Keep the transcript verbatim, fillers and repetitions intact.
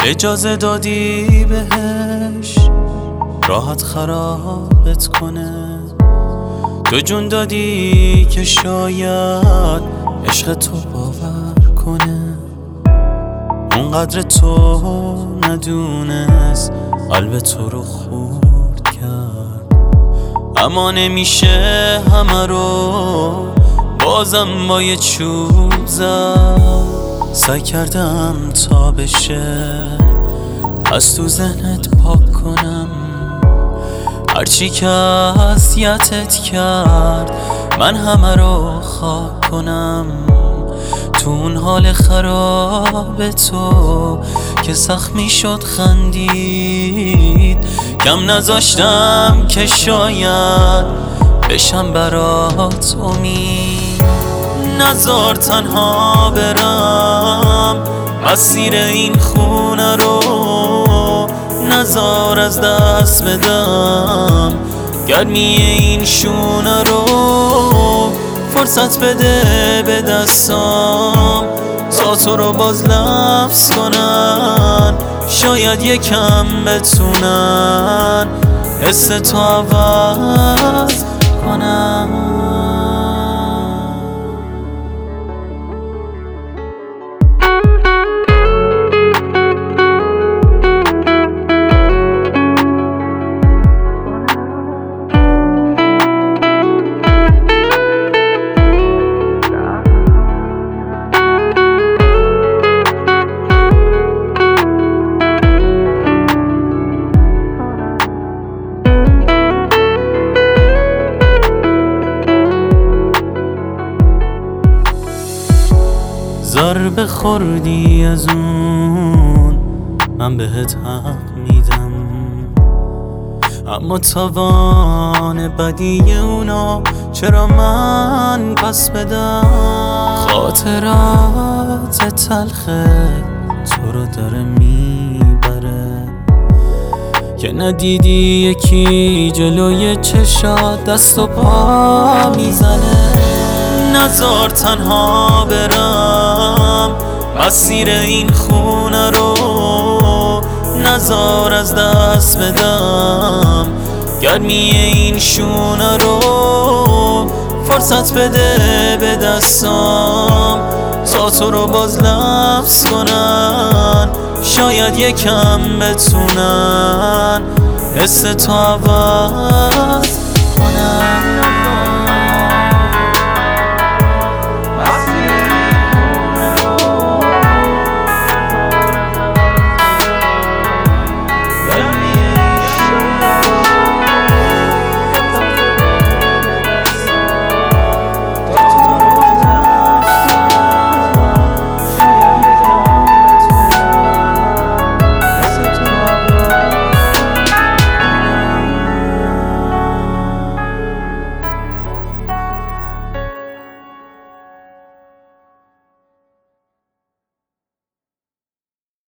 اجازه دادی بهش راحت خرابت کنه. تو جون دادی که شاید عشق تو باور کنه. اونقدر تو ندونست قلب تو رو خورد کرد، اما نمیشه همه رو بازم با یه چوب زد. سعی کردم تا بشه از تو ذهنت پاک کنم، هرچی که اذیتت کرد من همه رو خاک کنم. تو اون حال خراب تو که زخمی شد خندید، کم نذاشتم که شاید بشم برات امید. نذار تنها برم مسیر این خونه رو، نذار از دست بدم گرمی این شونه رو. فرصت بده به دستام تا تو رو باز لمس کنن، شاید یکم بتونن حس تو عوض کنن. ضربه خوردی از اون من بهت حق میدم، اما تاوان بدی اونا چرا من پس بدم؟ خاطرات تلخه تو رو داره میبره که ندیدی یکی جلوی چشات دست و پا میزنه. نذار تنها برم مسیر این خونه رو، نذار از دست بدم گرمی این شونه رو. فرصت بده به دستام تا تو رو باز لمس کنن، شاید یکم بتونن حس تو عوض